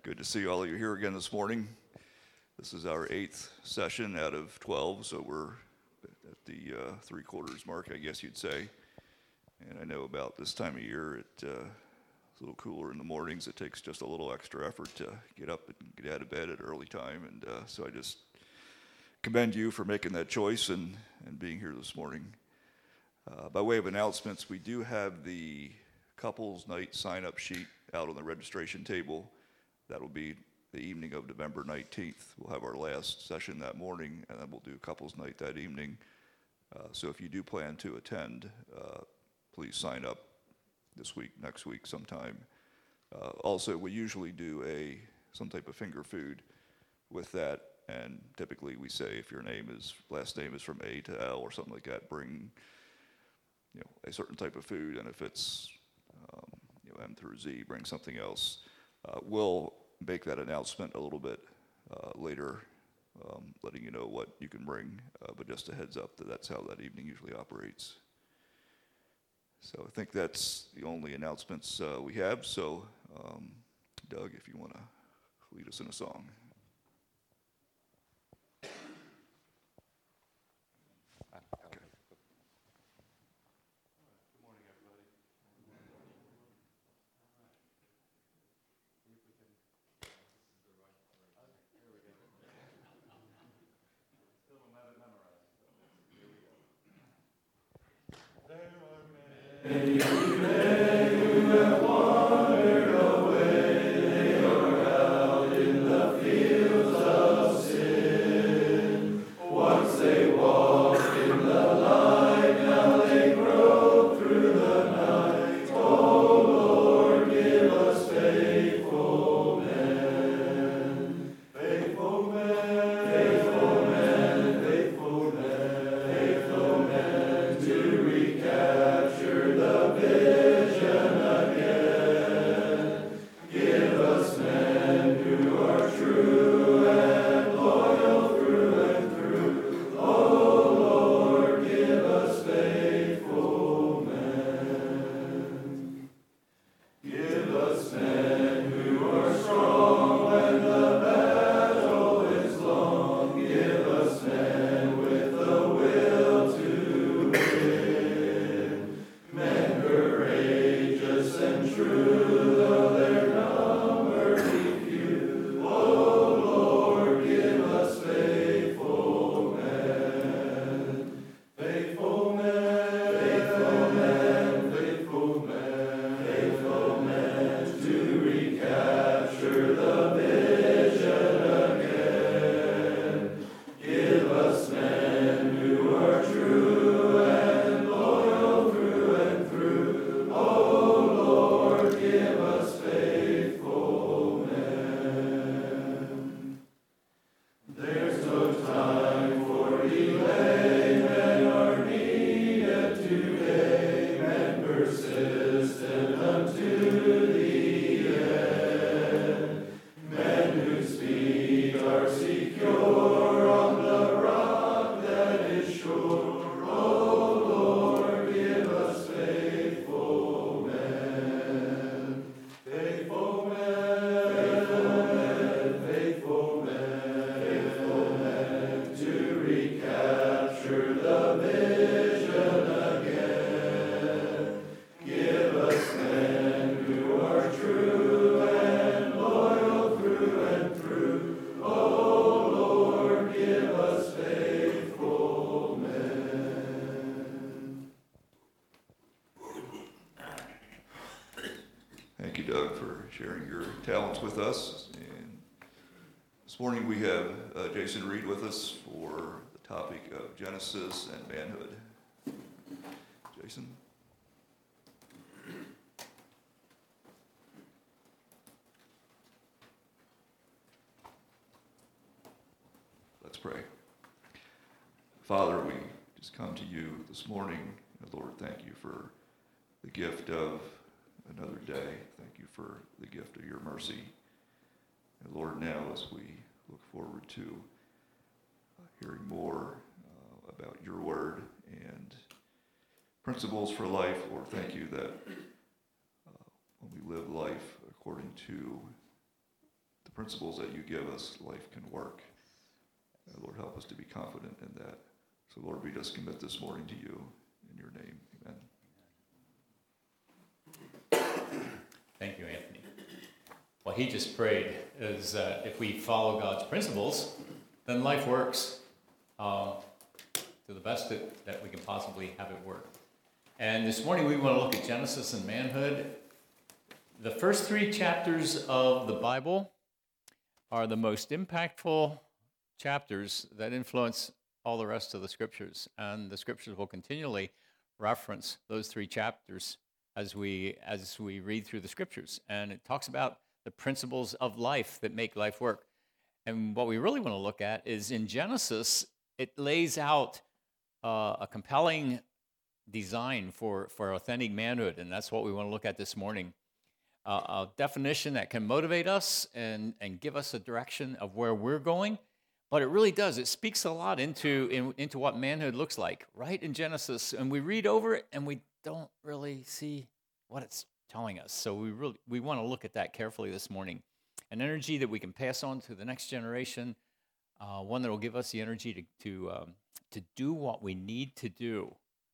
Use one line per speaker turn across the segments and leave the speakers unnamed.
Good to see all of you here again this morning. This is our 8th session out of 12, so we're at the three-quarters mark, I guess you'd say. And I know about this time of year, it's a little cooler in the mornings. It takes just a little extra effort to get up and get out of bed at an early time. And so I just commend you for making that choice and being here this morning. By way of announcements, we do have the couples night sign-up sheet out on the registration table. That'll be the evening of November 19th. We'll have our last session that morning, and then we'll do couples night that evening. So if you do plan to attend, please sign up this week, next week sometime. Also, we usually do some type of finger food with that, and typically we say if your last name is from A to L or something like that, bring a certain type of food, and if it's M through Z, bring something else. We'll make that announcement a little bit later, letting you know what you can bring, but just a heads up that's how that evening usually operates. So I think that's the only announcements we have. So, Doug, if you want to lead us in a song. Thank you, Doug, for sharing your talents with us. And this morning we have Jason Reed with us for the topic of Genesis and manhood. Jason? Let's pray. Father, we just come to you this morning. Lord, thank you for the gift of another day. Thank you for the gift of your mercy. And Lord, now as we look forward to hearing more about your word and principles for life, Lord, thank you that when we live life according to principles that you give us, life can work. Lord, help us to be confident in that. So, Lord, we just commit this morning to you in your name. Amen.
Thank you, Anthony. What he just prayed is that if we follow God's principles, then life works to the best that we can possibly have it work. And this morning we want to look at Genesis and manhood. The first 3 chapters of the Bible are the most impactful chapters that influence all the rest of the scriptures. And the scriptures will continually reference those 3 chapters as we read through the scriptures. And it talks about the principles of life that make life work. And what we really want to look at is in Genesis, it lays out a compelling design for authentic manhood, and that's what we want to look at this morning. A definition that can motivate us and give us a direction of where we're going, but it really does. It speaks a lot into what manhood looks like, right in Genesis, and we read over it and we don't really see what it's telling us. So we want to look at that carefully this morning. An energy that we can pass on to the next generation, one that will give us the energy to do what we need to do.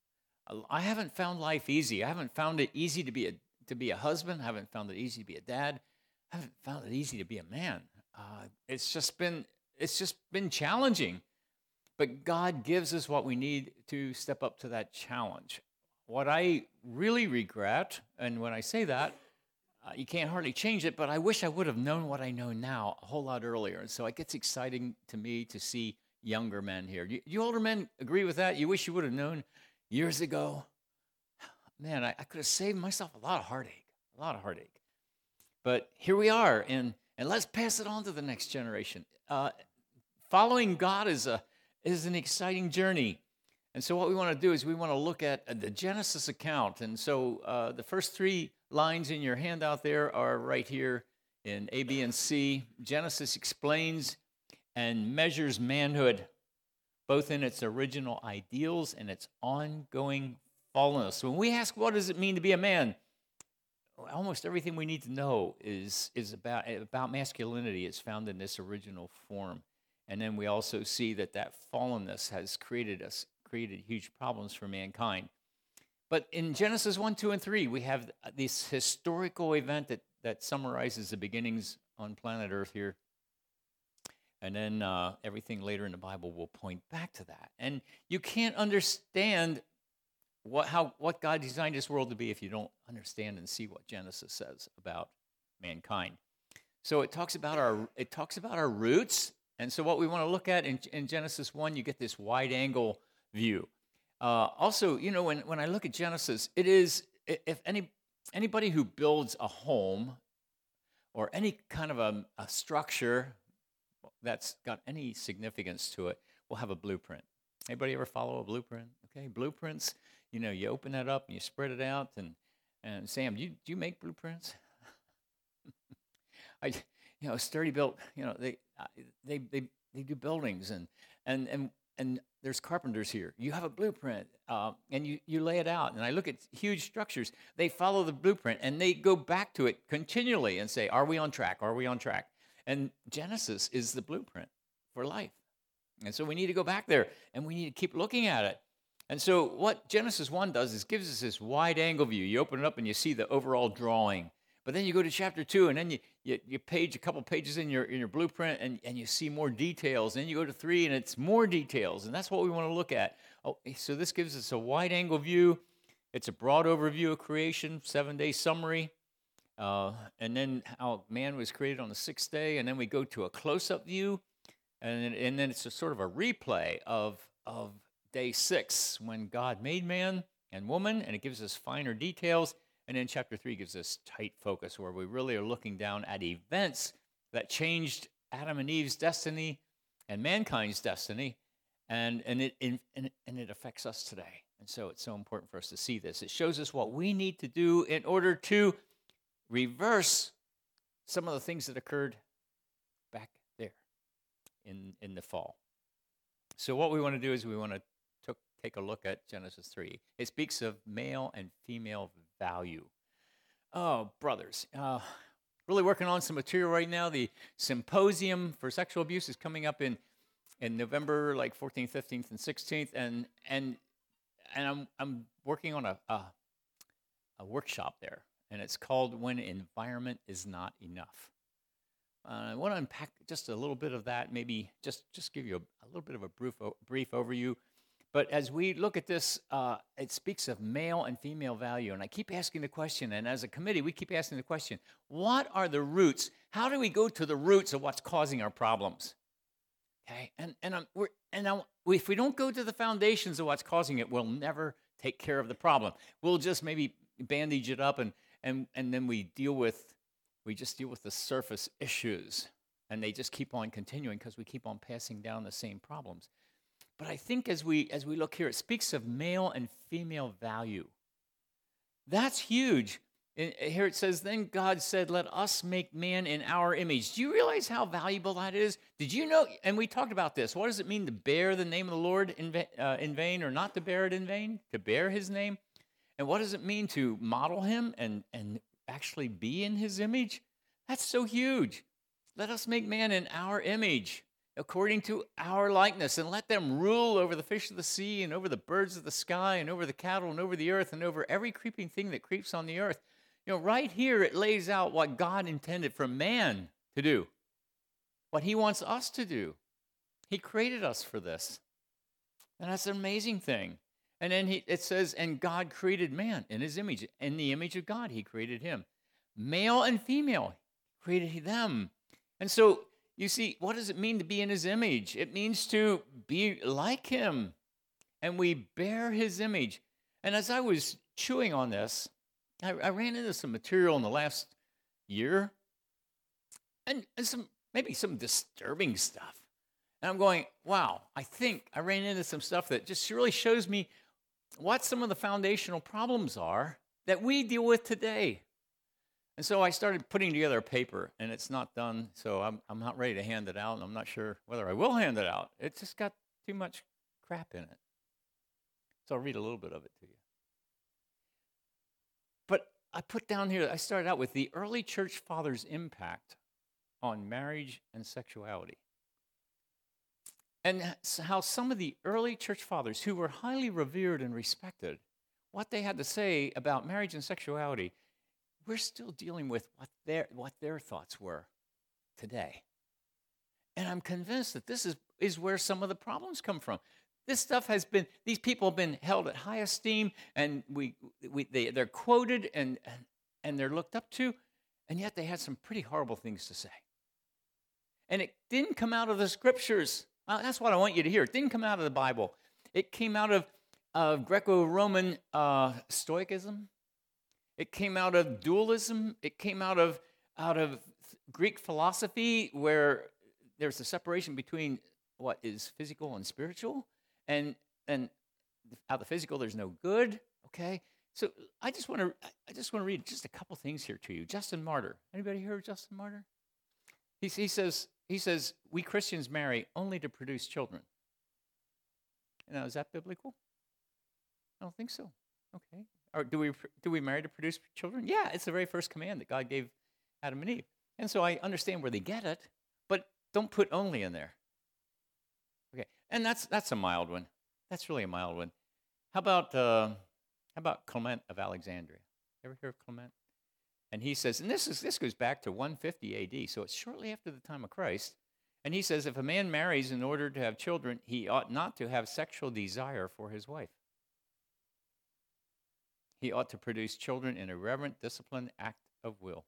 I haven't found life easy. I haven't found it easy to be a husband. I haven't found it easy to be a dad. I haven't found it easy to be a man. It's just been challenging. But God gives us what we need to step up to that challenge. What I really regret, and when I say that, you can't hardly change it, but I wish I would have known what I know now a whole lot earlier. And so it gets exciting to me to see younger men here. You older men agree with that? You wish you would have known years ago? Man, I could have saved myself a lot of heartache. But here we are, and let's pass it on to the next generation. Following God is an exciting journey. And so what we want to do is we want to look at the Genesis account. And so the first 3 lines in your handout there are right here in A, B, and C. Genesis explains and measures manhood, both in its original ideals and its ongoing fallenness. When we ask what does it mean to be a man, almost everything we need to know is about masculinity is found in this original form. And then we also see that fallenness has created huge problems for mankind. But in Genesis 1, 2, and 3, we have this historical event that summarizes the beginnings on planet Earth here. And then everything later in the Bible will point back to that. And you can't understand what God designed this world to be if you don't understand and see what Genesis says about mankind. So it talks about our roots. And so what we want to look at in Genesis 1, you get this wide-angle view. Also, when I look at Genesis, it is, if anybody who builds a home or any kind of a structure that's got any significance to it will have a blueprint. Anybody ever follow a blueprint? Okay, blueprints, you open that up and you spread it out. And Sam, do you make blueprints? Sturdy Built, they do buildings and there's carpenters here. You have a blueprint, and you lay it out. And I look at huge structures. They follow the blueprint, and they go back to it continually and say, are we on track? Are we on track? And Genesis is the blueprint for life. And so we need to go back there, and we need to keep looking at it. And so what Genesis 1 does is gives us this wide-angle view. You open it up, and you see the overall drawing. But then you go to chapter 2, and then you page a couple pages in your blueprint, and you see more details. Then you go to 3, and it's more details, and that's what we want to look at. So this gives us a wide-angle view. It's a broad overview of creation, 7-day summary, and then how man was created on the 6th day, and then we go to a close-up view, and then it's a sort of a replay of day 6 when God made man and woman, and it gives us finer details. And then chapter 3 gives us tight focus where we really are looking down at events that changed Adam and Eve's destiny and mankind's destiny, and it affects us today. And so it's so important for us to see this. It shows us what we need to do in order to reverse some of the things that occurred back there in the fall. So what we want to do is we want to take a look at Genesis 3. It speaks of male and female value. Oh, brothers, really working on some material right now. The symposium for sexual abuse is coming up in November, like 14th, 15th, and 16th, and I'm working on a workshop there, and it's called "When Environment Is Not Enough." I want to unpack just a little bit of that, maybe just give you a little bit of a brief overview. But as we look at this, it speaks of male and female value. And I keep asking the question, and as a committee, we keep asking the question, what are the roots? How do we go to the roots of what's causing our problems? Okay, if we don't go to the foundations of what's causing it, we'll never take care of the problem. We'll just maybe bandage it up, and then we just deal with the surface issues, and they just keep on continuing because we keep on passing down the same problems. But I think as we look here, it speaks of male and female value. That's huge. Here it says, then God said, let us make man in our image. Do you realize how valuable that is? Did you know, and we talked about this, what does it mean to bear the name of the Lord in vain, or not to bear it in vain? To bear his name? And what does it mean to model him and actually be in his image? That's so huge. Let us make man in our image, according to our likeness, and let them rule over the fish of the sea, and over the birds of the sky, and over the cattle, and over the earth, and over every creeping thing that creeps on the earth. Right here it lays out what God intended for man to do, what he wants us to do. He created us for this, and that's an amazing thing. And then it says, and God created man in his image. In the image of God, he created him. Male and female, created them. And so, you see, what does it mean to be in his image? It means to be like him. And we bear his image. And as I was chewing on this, I ran into some material in the last year, and maybe some disturbing stuff. And I'm going, wow, I think I ran into some stuff that just really shows me what some of the foundational problems are that we deal with today. And so I started putting together a paper, and it's not done, so I'm not ready to hand it out, and I'm not sure whether I will hand it out. It's just got too much crap in it. So I'll read a little bit of it to you. But I put down here, I started out with the early church fathers' impact on marriage and sexuality. And how some of the early church fathers, who were highly revered and respected, what they had to say about marriage and sexuality, we're still dealing with what their thoughts were today. And I'm convinced that this is where some of the problems come from. This stuff these people have been held at high esteem, and they're quoted and they're looked up to, and yet they had some pretty horrible things to say. And it didn't come out of the scriptures. That's what I want you to hear. It didn't come out of the Bible. It came out of Greco-Roman Stoicism. It came out of dualism. It came out of Greek philosophy, where there's a separation between what is physical and spiritual, and out of the physical there's no good. Okay, so I just want to read just a couple things here to you. Justin Martyr. Anybody heard of Justin Martyr? He says we Christians marry only to produce children. Now, is that biblical? I don't think so. Okay. Or do we marry to produce children? Yeah, it's the very first command that God gave Adam and Eve. And so I understand where they get it, but don't put only in there. Okay, and that's a mild one. That's really a mild one. How about Clement of Alexandria? Ever hear of Clement? And he says, and this goes back to 150 A.D., so it's shortly after the time of Christ. And he says, if a man marries in order to have children, he ought not to have sexual desire for his wife. He ought to produce children in a reverent, disciplined act of will.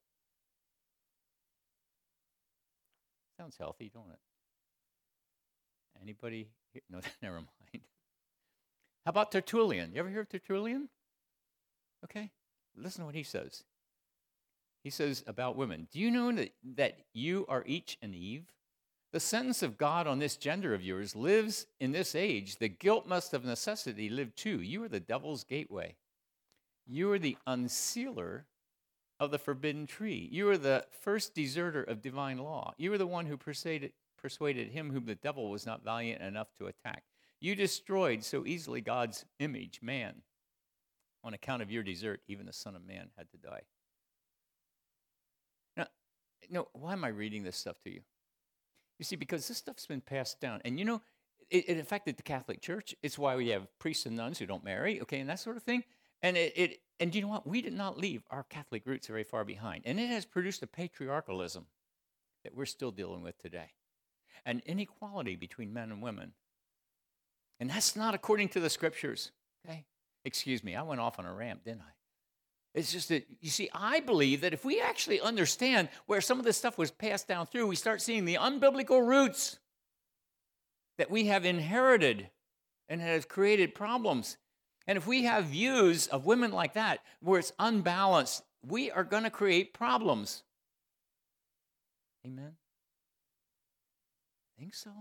Sounds healthy, don't it? Anybody here? No, never mind. How about Tertullian? You ever hear of Tertullian? Okay, listen to what he says. He says about women, do you know that you are each an Eve? The sentence of God on this gender of yours lives in this age. The guilt must of necessity live too. You are the devil's gateway. You are the unsealer of the forbidden tree. You are the first deserter of divine law. You are the one who persuaded him whom the devil was not valiant enough to attack. You destroyed so easily God's image, man. On account of your desert, even the Son of Man had to die. Now, why am I reading this stuff to you? You see, because this stuff's been passed down. And it affected the Catholic Church. It's why we have priests and nuns who don't marry, okay, and that sort of thing. And and you know what? We did not leave our Catholic roots very far behind. And it has produced a patriarchalism that we're still dealing with today. An inequality between men and women. And that's not according to the scriptures, okay? Excuse me, I went off on a rant, didn't I? It's just that, you see, I believe that if we actually understand where some of this stuff was passed down through, we start seeing the unbiblical roots that we have inherited and has created problems. And if we have views of women like that, where it's unbalanced, we are going to create problems. Amen? Think so?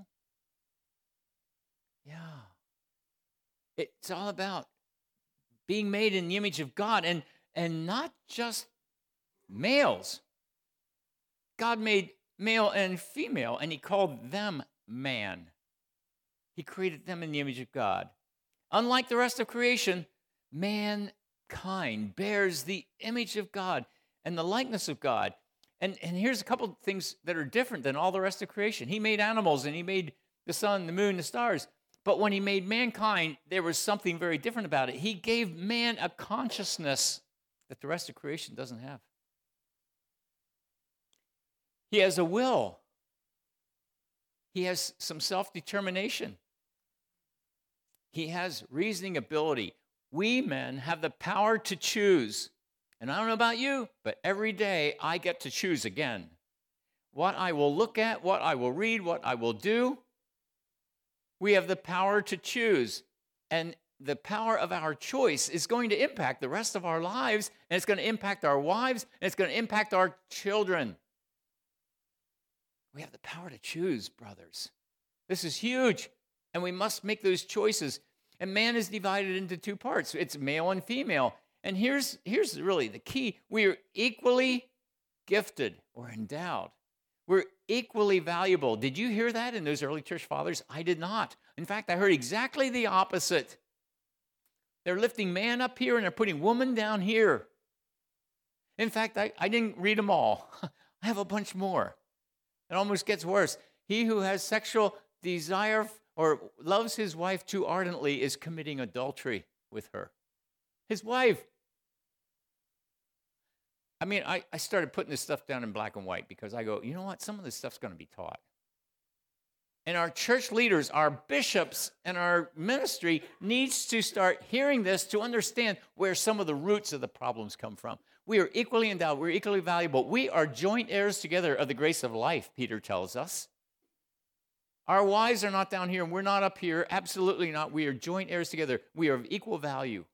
Yeah. It's all about being made in the image of God, and not just males. God made male and female, and he called them man. He created them in the image of God. Unlike the rest of creation, mankind bears the image of God and the likeness of God. And here's a couple of things that are different than all the rest of creation. He made animals, and he made the sun, the moon, the stars. But when he made mankind, there was something very different about it. He gave man a consciousness that the rest of creation doesn't have. He has a will. He has some self-determination. He has reasoning ability. We men have the power to choose. And I don't know about you, but every day I get to choose again what I will look at, what I will read, what I will do. We have the power to choose. And the power of our choice is going to impact the rest of our lives, and it's going to impact our wives, and it's going to impact our children. We have the power to choose, brothers. This is huge, and we must make those choices. And man is divided into two parts. It's male and female. And here's really the key. We are equally gifted or endowed. We're equally valuable. Did you hear that in those early church fathers? I did not. In fact, I heard exactly the opposite. They're lifting man up here and they're putting woman down here. In fact, I didn't read them all. I have a bunch more. It almost gets worse. He who has sexual desire or loves his wife too ardently is committing adultery with her. His wife. I mean, I started putting this stuff down in black and white because I go, you know what? Some of this stuff's going to be taught. And our church leaders, our bishops, and our ministry needs to start hearing this to understand where some of the roots of the problems come from. We are equally endowed. We're equally valuable. We are joint heirs together of the grace of life, Peter tells us. Our wives are not down here, and we're not up here. Absolutely not. We are joint heirs together. We are of equal value.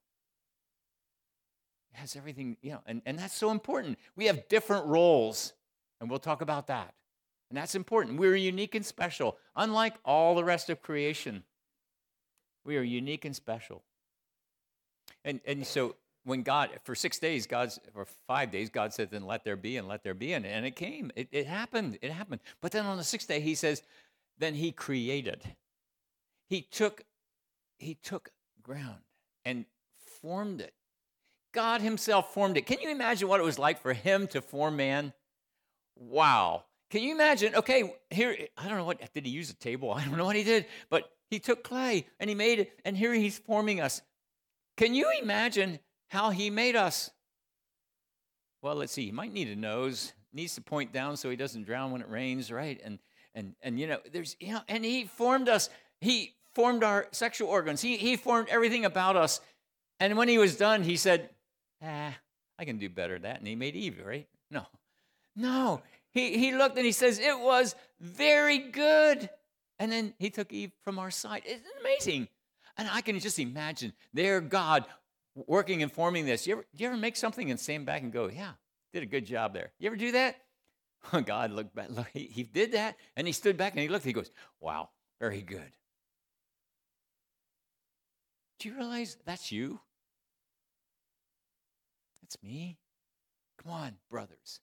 It has everything, and that's so important. We have different roles, and we'll talk about that. And that's important. We're unique and special, unlike all the rest of creation. We are unique and special. And so when God, for 6 days, for 5 days, God said, then let there be, and let there be. And it came. It happened. It happened. But then on the 6th day, he says, then he created. He took ground and formed it. God himself formed it. Can you imagine what it was like for him to form man? Wow. Can you imagine? Okay, here, I don't know what, did he use a table? I don't know what he did, but he took clay and he made it, and here he's forming us. Can you imagine how he made us? Well, let's see. He might need a nose. Needs to point down so he doesn't drown when it rains, right? And and he formed us. He formed our sexual organs. He formed everything about us. And when he was done, he said, I can do better than that. And he made Eve, right? No. He looked and he says, it was very good. And then he took Eve from our side. Isn't it amazing? And I can just imagine there God working and forming this. You ever make something and stand back and go, yeah, did a good job there. You ever do that? God looked back. Look, he did that. And he stood back and he looked. He goes, wow, very good. Do you realize that's you? That's me. Come on, brothers.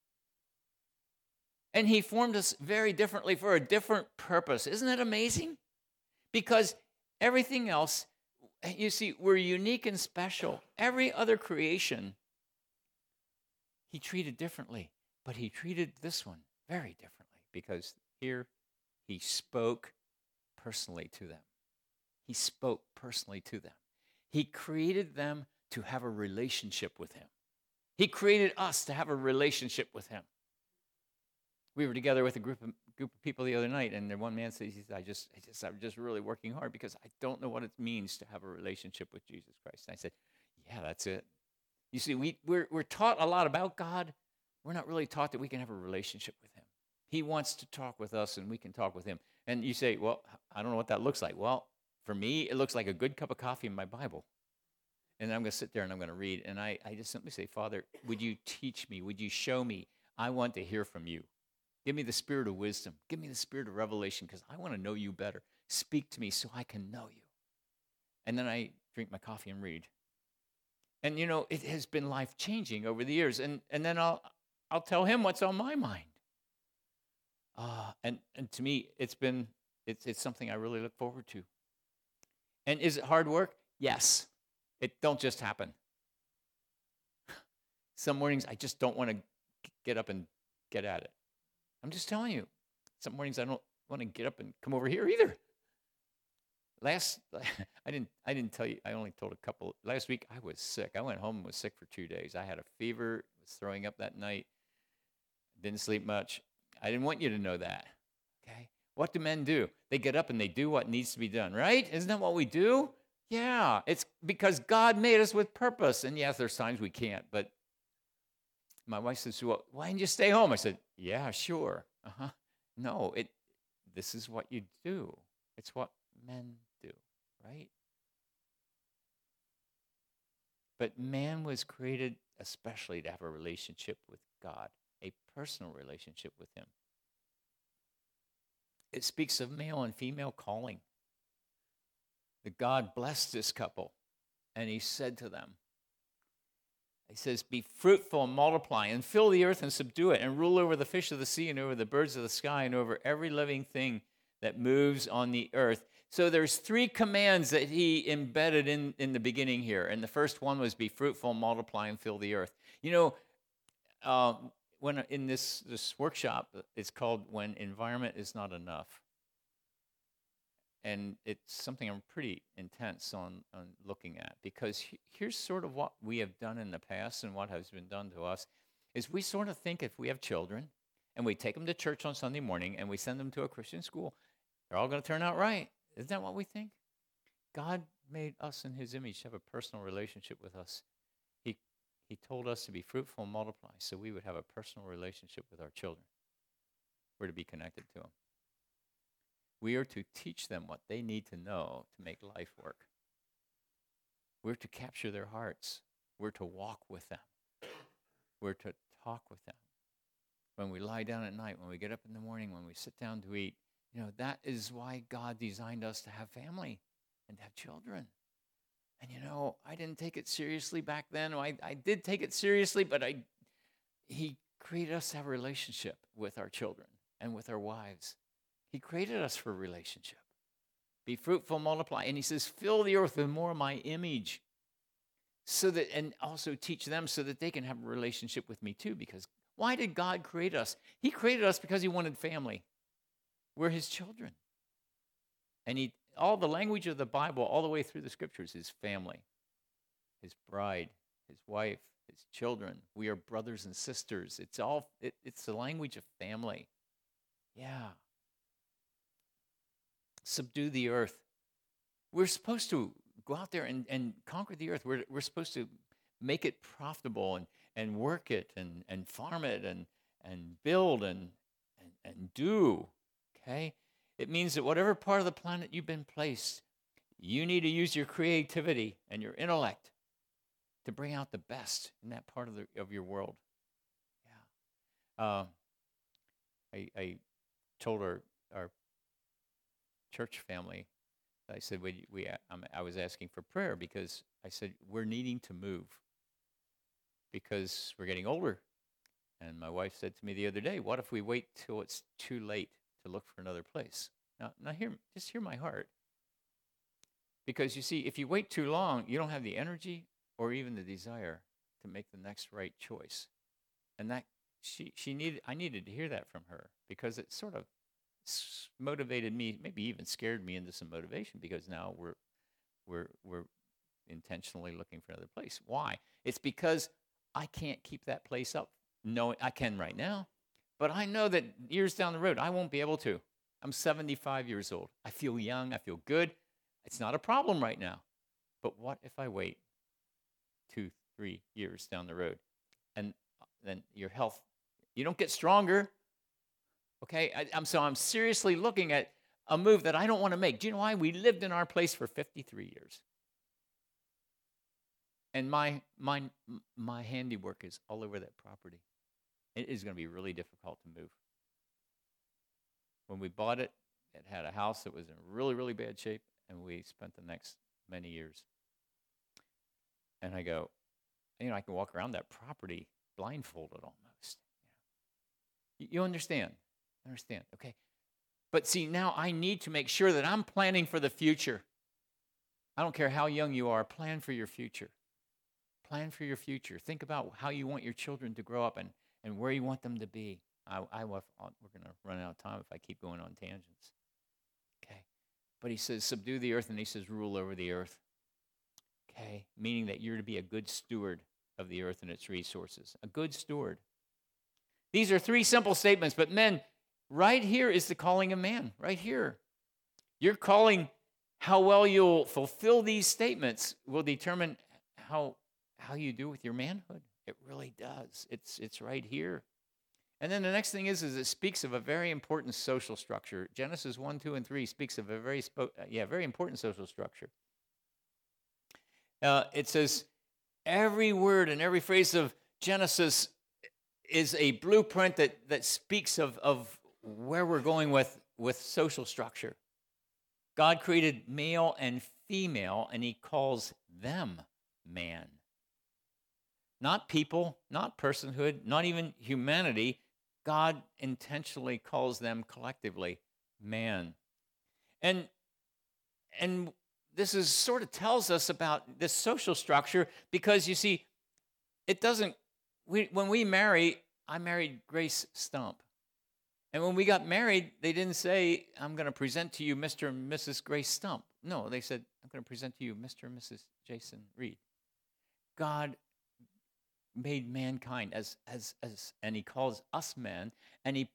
And he formed us very differently for a different purpose. Isn't that amazing? Because everything else, you see, we're unique and special. Every other creation, he treated differently.
But he treated this one very differently because here he spoke personally to them. He spoke personally to them. He created them to have a relationship with him. He created us to have a relationship with him. We were together with a group of people the other night, and one man says, I'm just really working hard because I don't know what it means to have a relationship with Jesus Christ. And I said, yeah, that's it. You see, we're taught a lot about God. We're not really taught that we can have a relationship with him. He wants to talk with us, and we can talk with him. And you say, well, I don't know what that looks like. Well, for me, it looks like a good cup of coffee in my Bible. And I'm going to sit there and I'm going to read. And I just simply say, Father, would you teach me? Would you show me? I want to hear from you. Give me the spirit of wisdom. Give me the spirit of revelation because I want to know you better. Speak to me so I can know you. And then I drink my coffee and read. And, it has been life-changing over the years. And then I'll tell him what's on my mind. And to me, it's something I really look forward to. And is it hard work? Yes. It don't just happen. Some mornings I just don't want to get up and get at it. I'm just telling you. Some mornings I don't want to get up and come over here either. I didn't tell you. I only told a couple. Last week I was sick. I went home and was sick for 2 days. I had a fever. Was throwing up that night. Didn't sleep much. I didn't want you to know that. Okay. What do men do? They get up and they do what needs to be done, right? Isn't that what we do? Yeah. It's because God made us with purpose. And yes, there's times we can't. But my wife says, well, why didn't you stay home? I said, yeah, sure. No, this is what you do. It's what men do, right? But man was created especially to have a relationship with God, a personal relationship with him. It speaks of male and female calling. That God blessed this couple, and he said to them, he says, be fruitful and multiply and fill the earth and subdue it and rule over the fish of the sea and over the birds of the sky and over every living thing that moves on the earth. So there's 3 commands that he embedded in the beginning here. And the first one was be fruitful, multiply, and fill the earth. When in this workshop, it's called When Environment is Not Enough. And it's something I'm pretty intense on looking at, because here's sort of what we have done in the past and what has been done to us, is we sort of think if we have children and we take them to church on Sunday morning and we send them to a Christian school, they're all going to turn out right. Isn't that what we think? God made us in his image to have a personal relationship with us. He told us to be fruitful and multiply so we would have a personal relationship with our children. We're to be connected to them. We are to teach them what they need to know to make life work. We're to capture their hearts. We're to walk with them. We're to talk with them. When we lie down at night, when we get up in the morning, when we sit down to eat, that is why God designed us to have family and to have children. And I didn't take it seriously back then. I did take it seriously, but he created us to have a relationship with our children and with our wives. He created us for a relationship. Be fruitful, multiply. And he says, fill the earth with more of my image. And also teach them so that they can have a relationship with me too. Because why did God create us? He created us because he wanted family. We're his children. And all the language of the Bible, all the way through the scriptures, is family. His bride, his wife, his children. We are brothers and sisters. It's the language of family. Yeah. Subdue the earth. We're supposed to go out there and conquer the earth. We're supposed to make it profitable and work it and farm it and build and do. Okay? It means that whatever part of the planet you've been placed, you need to use your creativity and your intellect to bring out the best in that part of your world. Yeah. I told our church family, I said, I was asking for prayer because I said, we're needing to move because we're getting older. And my wife said to me the other day, what if we wait till it's too late to look for another place? Now just hear my heart. Because you see, if you wait too long, you don't have the energy or even the desire to make the next right choice. And that I needed to hear that from her because it sort of motivated me, maybe even scared me into some motivation because now we're intentionally looking for another place. Why? It's because I can't keep that place up. No, I can right now, but I know that years down the road, I won't be able to. I'm 75 years old. I feel young. I feel good. It's not a problem right now. But what if I wait 2-3 years down the road and then your health, you don't get stronger. Okay, I'm seriously looking at a move that I don't want to make. Do you know why? We lived in our place for 53 years. And my handiwork is all over that property. It is going to be really difficult to move. When we bought it, it had a house that was in really, really bad shape, and we spent the next many years. And I go, I can walk around that property blindfolded almost. You understand? Understand, okay. But see, now I need to make sure that I'm planning for the future. I don't care how young you are, plan for your future. Plan for your future. Think about how you want your children to grow up and where you want them to be. We're going to run out of time if I keep going on tangents. Okay. But he says, subdue the earth, and he says, rule over the earth. Okay. Meaning that you're to be a good steward of the earth and its resources. A good steward. These are 3 simple statements, but men, right here is the calling of man. Right here. Your calling, how well you'll fulfill these statements will determine how you do with your manhood. It really does. It's right here. And then the next thing is it speaks of a very important social structure. Genesis 1, 2, and 3 speaks of a very important social structure. It says every word and every phrase of Genesis is a blueprint that speaks of where we're going with social structure. God created male and female, and he calls them man. Not people, not personhood, not even humanity. God intentionally calls them collectively man. And this is sort of tells us about this social structure because you see, when we marry, I married Grace Stump. And when we got married, they didn't say, I'm going to present to you Mr. and Mrs. Grace Stump. No, they said, I'm going to present to you Mr. and Mrs. Jason Reed. God made mankind as and he calls us men, and it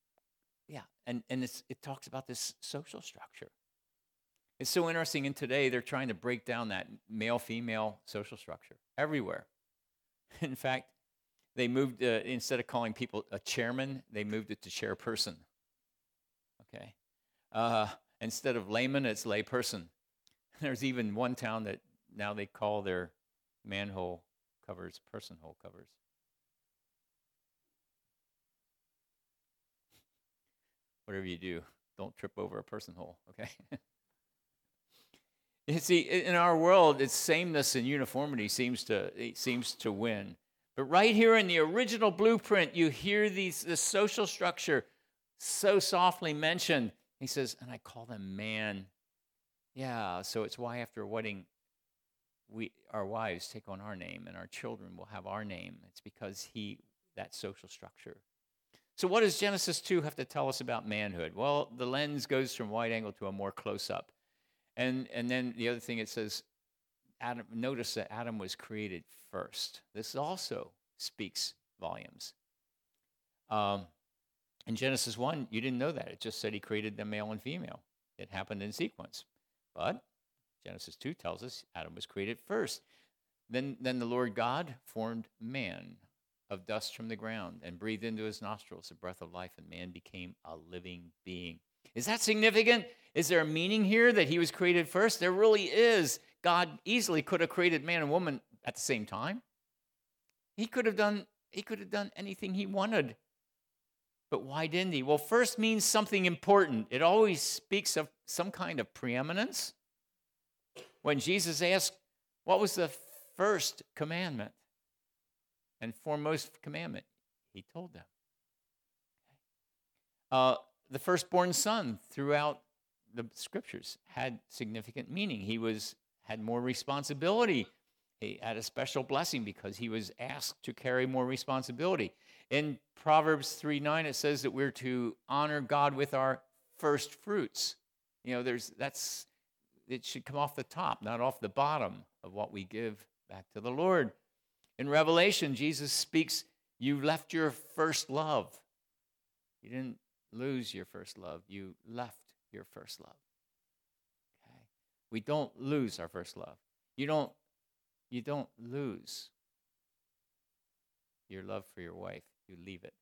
talks about this social structure. It's so interesting, and today they're trying to break down that male-female social structure everywhere. In fact, they moved, instead of calling people a chairman, they moved it to chairperson. Okay? Instead of layman, it's layperson. There's even one town that now they call their manhole covers personhole covers. Whatever you do, don't trip over a personhole, okay? You see, in our world, it's sameness and uniformity seems to win. But right here in the original blueprint, you hear this social structure so softly mentioned. He says, and I call them man. Yeah, so it's why after a wedding, our wives take on our name, and our children will have our name. It's because that social structure. So what does Genesis 2 have to tell us about manhood? Well, the lens goes from wide angle to a more close-up. And then the other thing, it says, notice that Adam was created first. This also speaks volumes. In Genesis 1, you didn't know that. It just said he created them male and female. It happened in sequence. But Genesis 2 tells us Adam was created first. Then the Lord God formed man of dust from the ground and breathed into his nostrils the breath of life, and man became a living being. Is that significant? Is there a meaning here that he was created first? There really is. God easily could have created man and woman at the same time. He could have done anything he wanted. But why didn't he? Well, first means something important. It always speaks of some kind of preeminence. When Jesus asked, what was the first commandment and foremost commandment? He told them. The firstborn son throughout the scriptures had significant meaning. He had more responsibility He had a special blessing because he was asked to carry more responsibility. In Proverbs 3:9, it says that we're to honor God with our first fruits. It should come off the top, not off the bottom of what we give back to the Lord. In Revelation, Jesus speaks, you left your first love. You didn't lose your first love. You left your first love. Okay? We don't lose our first love. You don't lose your love for your wife. You leave it.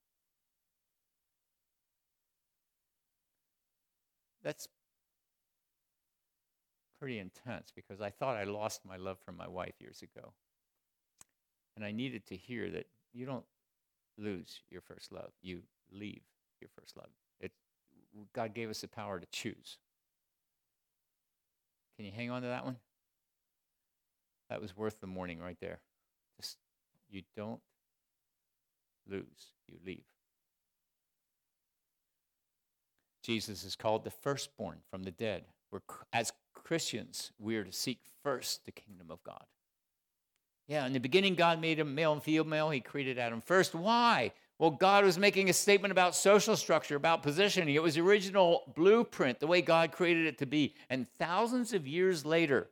That's pretty intense because I thought I lost my love for my wife years ago. And I needed to hear that you don't lose your first love. You leave your first love. God gave us the power to choose. Can you hang on to that one? That was worth the morning right there. Just, you don't lose, you leave. Jesus is called the firstborn from the dead. As Christians, we are to seek first the kingdom of God. Yeah, in the beginning, God made him male and female. He created Adam first. Why? Well, God was making a statement about social structure, about positioning. It was the original blueprint, the way God created it to be. And thousands of years later,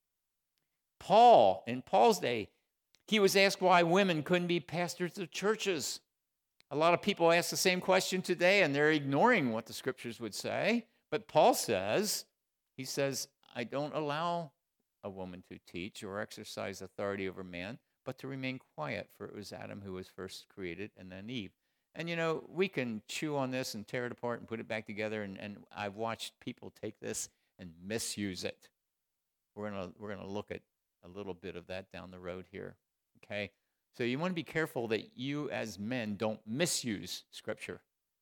in Paul's day, he was asked why women couldn't be pastors of churches. A lot of people ask the same question today, and they're ignoring what the scriptures would say. But Paul says, I don't allow a woman to teach or exercise authority over man, but to remain quiet, for it was Adam who was first created and then Eve. And we can chew on this and tear it apart and put it back together, and I've watched people take this and misuse it. We're gonna look at a little bit of that down the road here, okay? So you want to be careful that you as men don't misuse Scripture.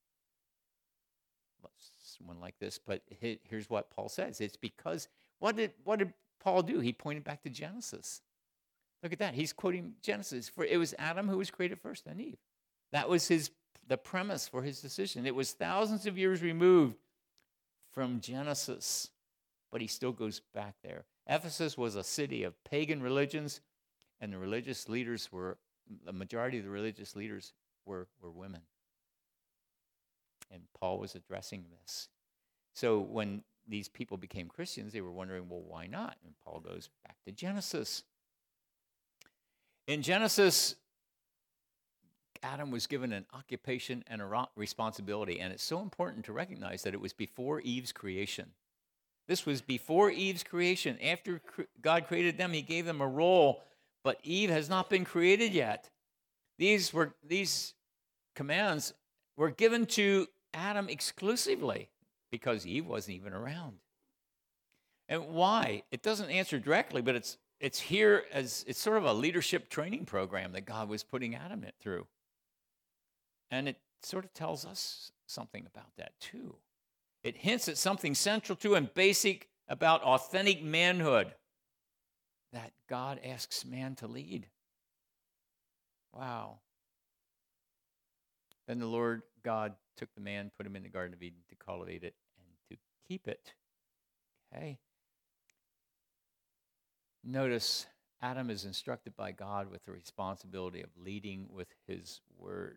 Someone like this, but here's what Paul says. It's because, what did Paul do? He pointed back to Genesis. Look at that. He's quoting Genesis. For it was Adam who was created first, then Eve. That was the premise for his decision. It was thousands of years removed from Genesis, but he still goes back there. Ephesus was a city of pagan religions, and the majority of the religious leaders were women. And Paul was addressing this. So when these people became Christians, they were wondering, well, why not? And Paul goes back to Genesis. In Genesis, Adam was given an occupation and a responsibility, and it's so important to recognize that it was before Eve's creation. This was before Eve's creation. After God created them, he gave them a role, but Eve has not been created yet. These commands were given to Adam exclusively because Eve wasn't even around. And why? It doesn't answer directly, but it's here as it's sort of a leadership training program that God was putting Adam through. And it sort of tells us something about that too. It hints at something central to and basic about authentic manhood, that God asks man to lead. Wow. Then the Lord God took the man, put him in the Garden of Eden to cultivate it and to keep it. Okay. Notice Adam is instructed by God with the responsibility of leading with his word.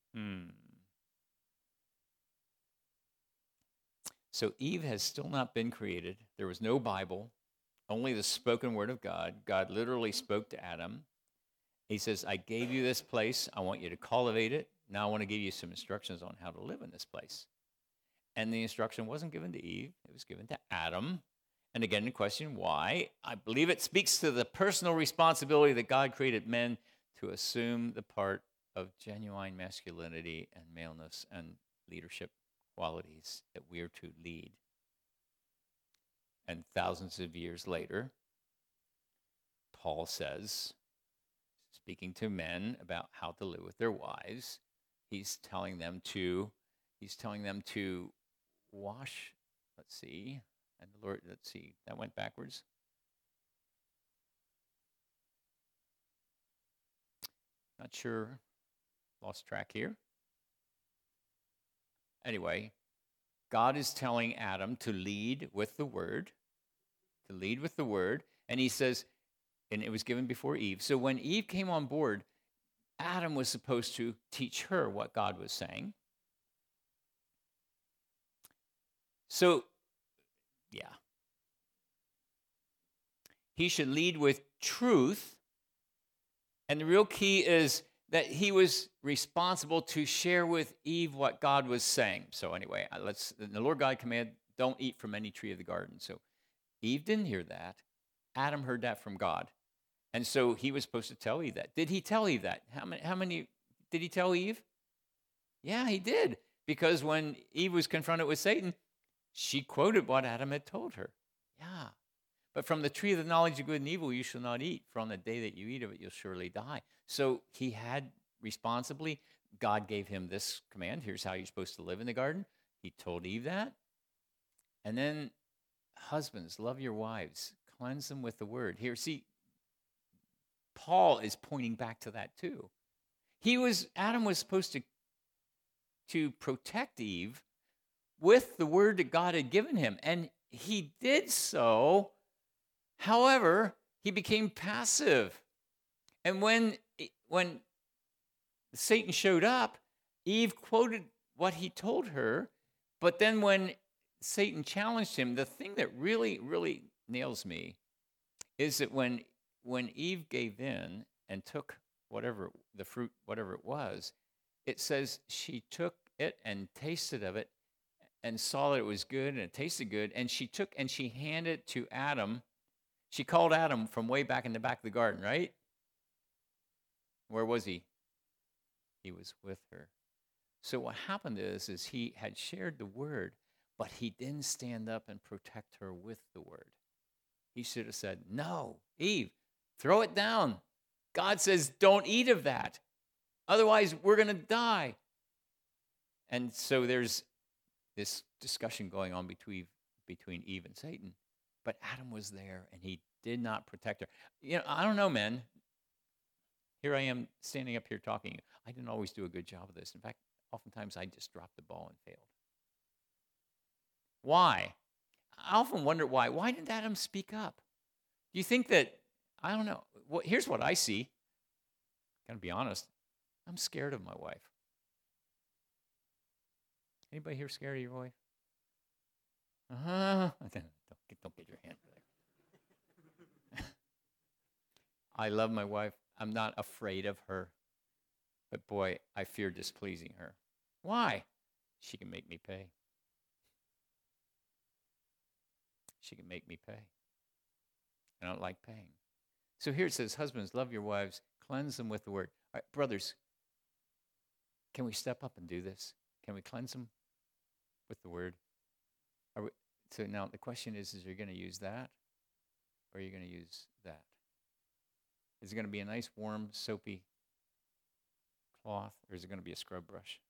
So Eve has still not been created. There was no Bible, only the spoken word of God. God literally spoke to Adam. He says, I gave you this place. I want you to cultivate it. Now I want to give you some instructions on how to live in this place. And the instruction wasn't given to Eve. It was given to Adam. And again, the question, why? I believe it speaks to the personal responsibility that God created men to assume the part of genuine masculinity and maleness and leadership qualities that we are to lead. And thousands of years later, Paul says, speaking to men about how to live with their wives, he's telling them to wash, that went backwards. Not sure, lost track here. Anyway, God is telling Adam to lead with the word, and he says, and it was given before Eve. So when Eve came on board, Adam was supposed to teach her what God was saying. So, yeah. He should lead with truth. And the real key is that he was responsible to share with Eve what God was saying. So anyway, the Lord God commanded, don't eat from any tree of the garden. So Eve didn't hear that. Adam heard that from God. And so he was supposed to tell Eve that. Did he tell Eve that? How many did he tell Eve? Yeah, he did. Because when Eve was confronted with Satan, she quoted what Adam had told her. Yeah. But from the tree of the knowledge of good and evil you shall not eat, for on the day that you eat of it you'll surely die. So he had responsibly, God gave him this command. Here's how you're supposed to live in the garden. He told Eve that. And then, husbands, love your wives. Cleanse them with the word. Here, see, Paul is pointing back to that too. Adam was supposed to protect Eve with the word that God had given him. And he did so. However, he became passive. And when Satan showed up, Eve quoted what he told her. But then when Satan challenged him, the thing that really, really nails me is that when Eve gave in and took whatever the fruit, whatever it was, it says she took it and tasted of it and saw that it was good and it tasted good. And she took and she handed it to Adam. She called Adam from way back in the back of the garden, right? Where was he? He was with her. So what happened is he had shared the word, but he didn't stand up and protect her with the word. He should have said, no, Eve, throw it down. God says, don't eat of that. Otherwise, we're going to die. And so there's this discussion going on between Eve and Satan. But Adam was there, and he did not protect her. I don't know, men. Here I am standing up here talking. I didn't always do a good job of this. In fact, oftentimes I just dropped the ball and failed. Why? I often wonder why. Why didn't Adam speak up? Do you think that, I don't know. Here's what I see. Gotta be honest. I'm scared of my wife. Anybody here scared of your wife? Don't get your hand there. I love my wife. I'm not afraid of her. But boy, I fear displeasing her. Why? She can make me pay. She can make me pay. I don't like paying. So here it says, husbands, love your wives, cleanse them with the word. All right, brothers, can we step up and do this? Can we cleanse them with the word? So now the question is you going to use that or are you going to use that? Is it going to be a nice, warm, soapy cloth or is it going to be a scrub brush?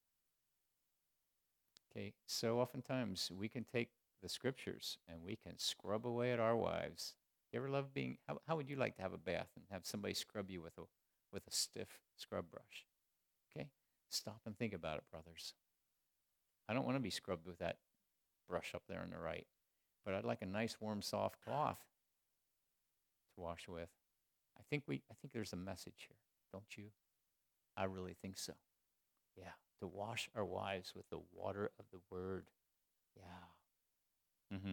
Okay, so oftentimes we can take the scriptures and we can scrub away at our wives. You ever love being, how would you like to have a bath and have somebody scrub you with a stiff scrub brush? Okay, stop and think about it, brothers. I don't want to be scrubbed with that brush up there on the right, but I'd like a nice, warm, soft cloth to wash with. I think there's a message here, don't you? I really think so. Yeah, to wash our wives with the water of the word. Yeah.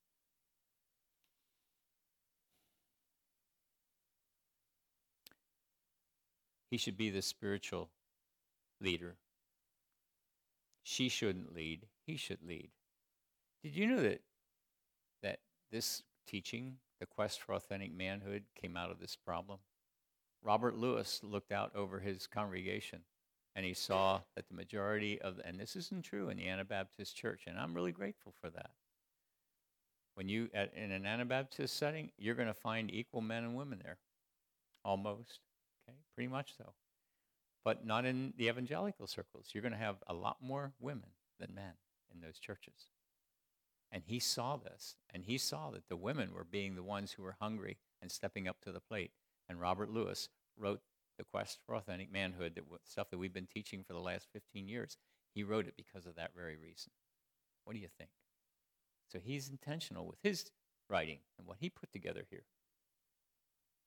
He should be the spiritual leader. She shouldn't lead. He should lead. Did you know that this teaching, the quest for authentic manhood, came out of this problem? Robert Lewis looked out over his congregation, and he saw that the majority and this isn't true in the Anabaptist church, and I'm really grateful for that. When in an Anabaptist setting, you're going to find equal men and women there, almost, okay, pretty much so. But not in the evangelical circles. You're going to have a lot more women than men in those churches. And he saw this, and he saw that the women were being the ones who were hungry and stepping up to the plate. And Robert Lewis wrote The Quest for Authentic Manhood, stuff that we've been teaching for the last 15 years. He wrote it because of that very reason. What do you think? So he's intentional with his writing and what he put together here.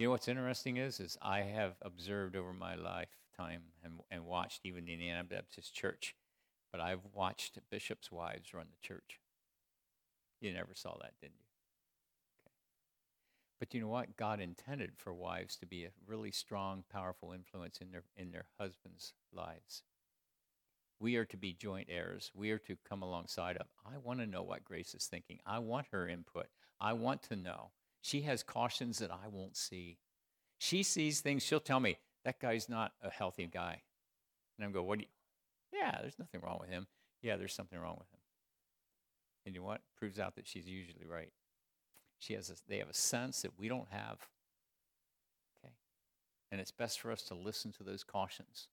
You know what's interesting is I have observed over my lifetime and watched even in the Anabaptist church, but I've watched bishops' wives run the church. You never saw that, didn't you? Okay. But you know what? God intended for wives to be a really strong, powerful influence in their husbands' lives. We are to be joint heirs. We are to come alongside of. I want to know what Grace is thinking. I want her input. I want to know. She has cautions that I won't see. She sees things. She'll tell me, that guy's not a healthy guy. And I'm going, what do you? Yeah, there's nothing wrong with him. Yeah, there's something wrong with him. And you know what? Proves out that she's usually right. They have a sense that we don't have. Okay. And it's best for us to listen to those cautions.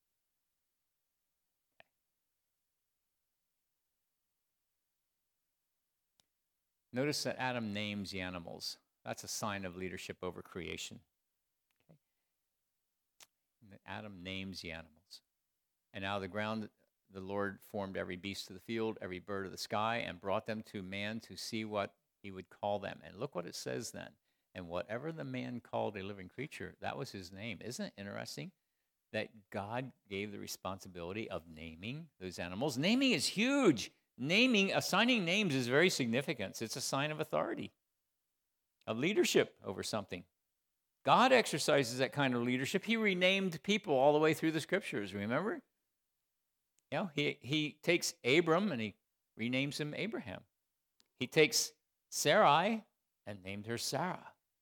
Notice that Adam names the animals. That's a sign of leadership over creation. Okay. And that Adam names the animals. And out of the ground, the Lord formed every beast of the field, every bird of the sky, and brought them to man to see what he would call them. And look what it says then. And whatever the man called a living creature, that was his name. Isn't it interesting that God gave the responsibility of naming those animals? Naming is huge. Assigning names is very significant. It's a sign of authority, of leadership over something. God exercises that kind of leadership. He renamed people all the way through the scriptures, remember? You know, he takes Abram and he renames him Abraham. He takes Sarai and named her Sarah.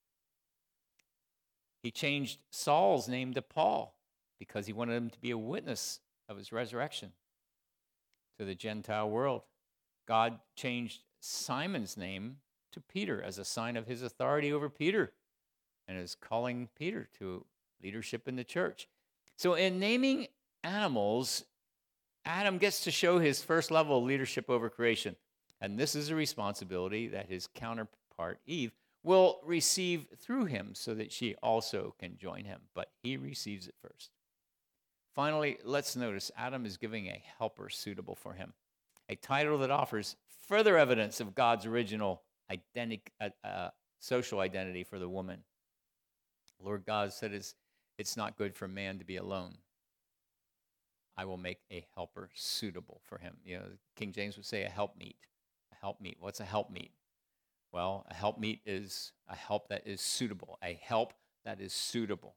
He changed Saul's name to Paul because he wanted him to be a witness of his resurrection to the Gentile world. God changed Simon's name to Peter as a sign of his authority over Peter and is calling Peter to leadership in the church. So in naming animals, Adam gets to show his first level of leadership over creation. And this is a responsibility that his counterpart, Eve, will receive through him so that she also can join him. But he receives it first. Finally, let's notice Adam is giving a helper suitable for him, a title that offers further evidence of God's original social identity for the woman. Lord God said it's not good for man to be alone. I will make a helper suitable for him. You know, King James would say a helpmeet. A helpmeet. What's a helpmeet? Well, a helpmeet is a help that is suitable, a help that is suitable.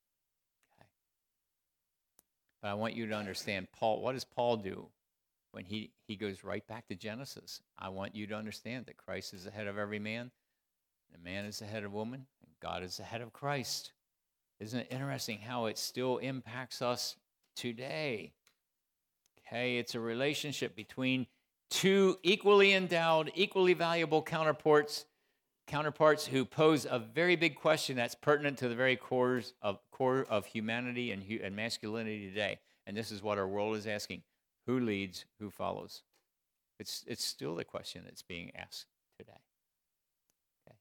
But I want you to understand, Paul, what does Paul do when he goes right back to Genesis? I want you to understand that Christ is the head of every man, and man is the head of woman, and God is the head of Christ. Isn't it interesting how it still impacts us today? Okay, it's a relationship between two equally endowed, equally valuable counterparts who pose a very big question that's pertinent to the very core of humanity and masculinity today. And this is what our world is asking: who leads, who follows? It's still the question that's being asked today. Okay.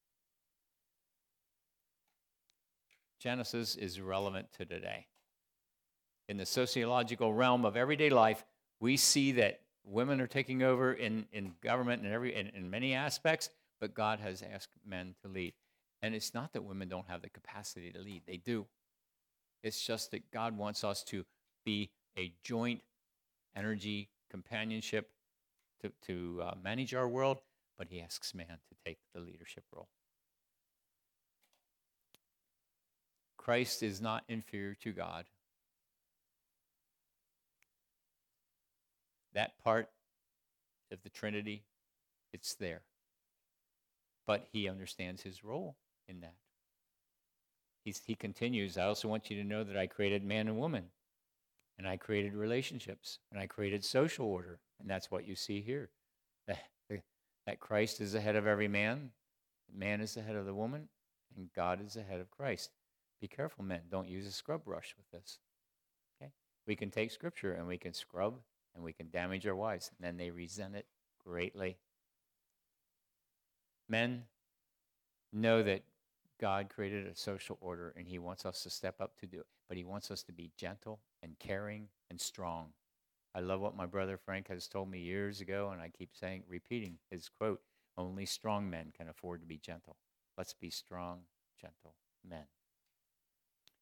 Genesis is relevant to today. In the sociological realm of everyday life, we see that women are taking over in government and in many aspects, but God has asked men to lead. And it's not that women don't have the capacity to lead. They do. It's just that God wants us to be a joint energy companionship to manage our world, but he asks man to take the leadership role. Christ is not inferior to God. That part of the Trinity, it's there. But he understands his role in that. He continues, I also want you to know that I created man and woman, and I created relationships, and I created social order. And that's what you see here. That Christ is the head of every man is the head of the woman, and God is the head of Christ. Be careful, men. Don't use a scrub brush with this. Okay? We can take Scripture and we can scrub and we can damage our wives, and then they resent it greatly. Men, know that God created a social order, and he wants us to step up to do it. But he wants us to be gentle and caring and strong. I love what my brother Frank has told me years ago, and I keep repeating his quote, only strong men can afford to be gentle. Let's be strong, gentle men.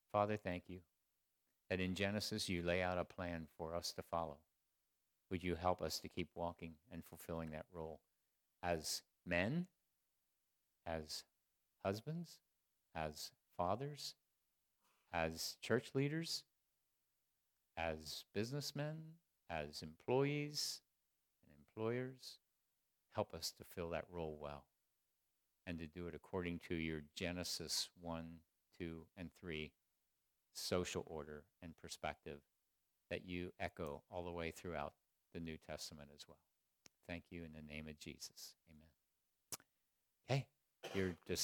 Father, thank you that in Genesis you lay out a plan for us to follow. Would you help us to keep walking and fulfilling that role as men, as husbands, as fathers, as church leaders, as businessmen, as employees and employers? Help us to fill that role well and to do it according to your Genesis 1, 2, and 3 social order and perspective that you echo all the way throughout the New Testament as well. Thank you in the name of Jesus. Amen. Okay, you're dismissed.